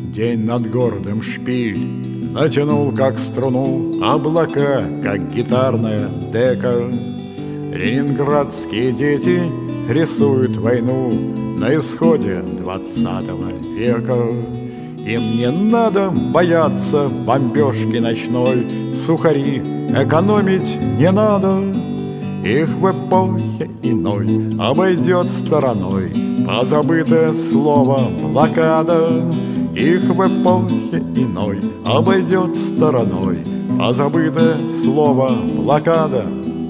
День над городом шпиль натянул, как струну, облака, как гитарная дека. Ленинградские дети рисуют войну на исходе 20 века. Им не надо бояться бомбежки ночной, сухари экономить не надо. Их в эпохе иной обойдет стороной позабытое слово блокада. Их в эпохе иной обойдет стороной позабытое слово блокада.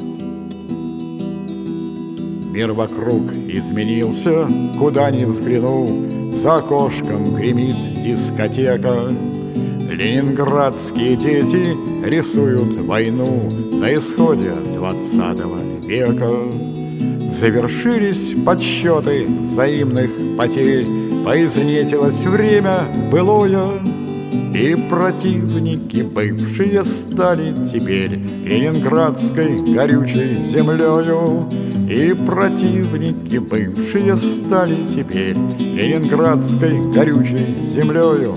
Мир вокруг изменился, куда ни взгляну, за окошком гремит дискотека. Ленинградские дети рисуют войну на исходе 20 века. Завершились подсчеты взаимных потерь, поизнетилось время былое, и противники бывшие стали теперь ленинградской горючей землею. И противники бывшие стали теперь ленинградской горючей землею.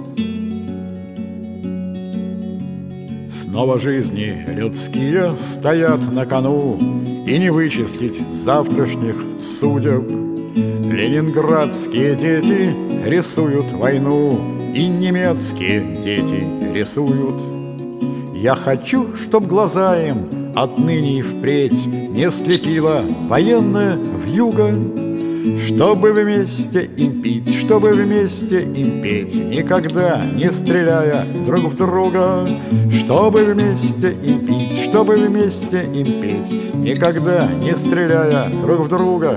Снова жизни людские стоят на кону, и не вычислить завтрашних судеб. Ленинградские дети рисуют войну, и немецкие дети рисуют. Я хочу, чтоб глаза им отныне и впредь не слепила военная вьюга, чтобы вместе им пить, чтобы вместе им петь, никогда не стреляя друг в друга. Чтобы вместе им пить, чтобы вместе им петь, никогда не стреляя друг в друга.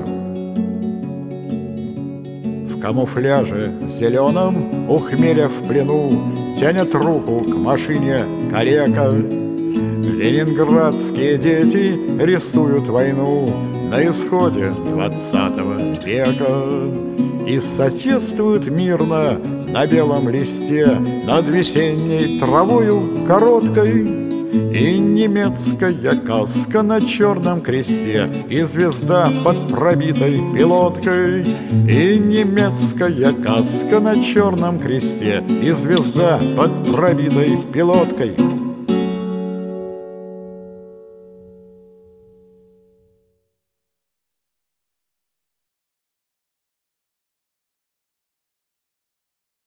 В камуфляже зеленом, у хмеля в плену, тянет руку к машине калека. Ленинградские дети рисуют войну на исходе 20 века и соседствуют мирно на белом листе над весенней травою короткой. И немецкая каска на черном кресте, и звезда под пробитой пилоткой. И немецкая каска на черном кресте, и звезда под пробитой пилоткой.